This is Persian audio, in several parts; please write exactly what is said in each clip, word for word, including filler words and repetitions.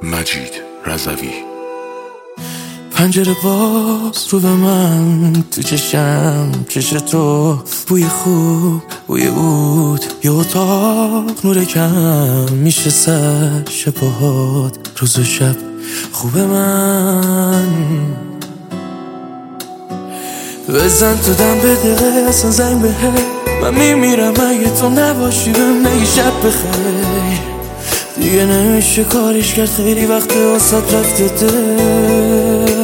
مجید رضوی. پنجره باز رو به من، تو چشم چش تو، بوی خوب بوی عود، یه اتاق نور کم میشه سر شبهات، روز و شب خوب من. بزن تو دم به دقیقه اصلا زنگ به من میمیرم اگه تو نباشی، بهم نگی شب بخیر. دیگه نمیشه کاریش کرد، خیلی وقت واسات رفته دل.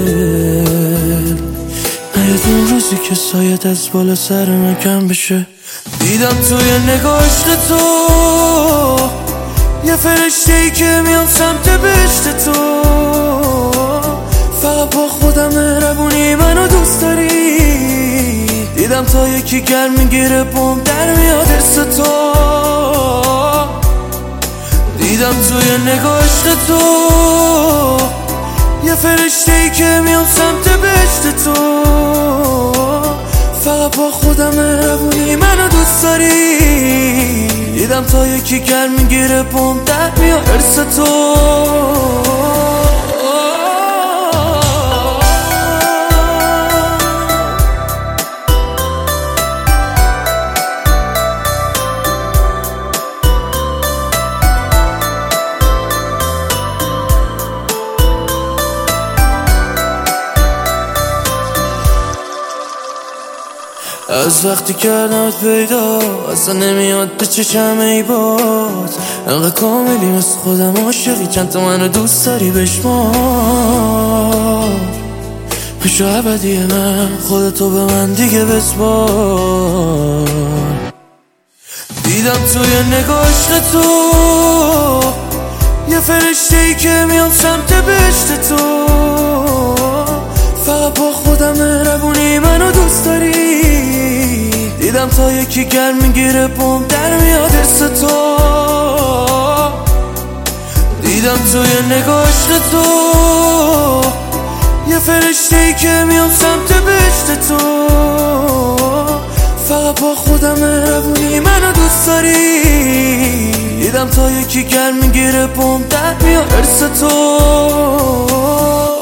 نیاد اون روزی که سایت از بالا سر من کم بشه. دیدم توی نگاه عشق تو یه فرشته‌ای که میام سمت بهشت تو. فقط با خودم مهربونی منو دوست داری. دیدم تا یکی گرم میگیره بوم در میاد حس تو. دیدم توی نگاه عشق تو یه فرشته‌ای که میام سمت بهشت تو. فقط با خودم مهربونی منو دوست داری. دیدم تا یکی گرم میگیره بوم در میاد حس تو. از وقتی کردمت پیدا اصلا نمیاد به چشم ای باز. انقدر کاملی مثل خودم عاشقی، چند تا منو دوست داری بشمار. بشو ابدی من، خودتو به من دیگه بسپار. دیدم توی نگاه عشق تو یه فرشته‌ای که میام سمت بهشت تو. فقط با خودم مهربونی منو دوست داری. دیدم تا یکی گرم میگیره بوم در میاد حس تو. دیدم توی نگاه عشق تو یه فرشته‌ای که میام سمت بهشت تو. فقط با خودم مهربونی منو دوست داری. دیدم تا یکی گرم میگیره بوم در میاد حس تو.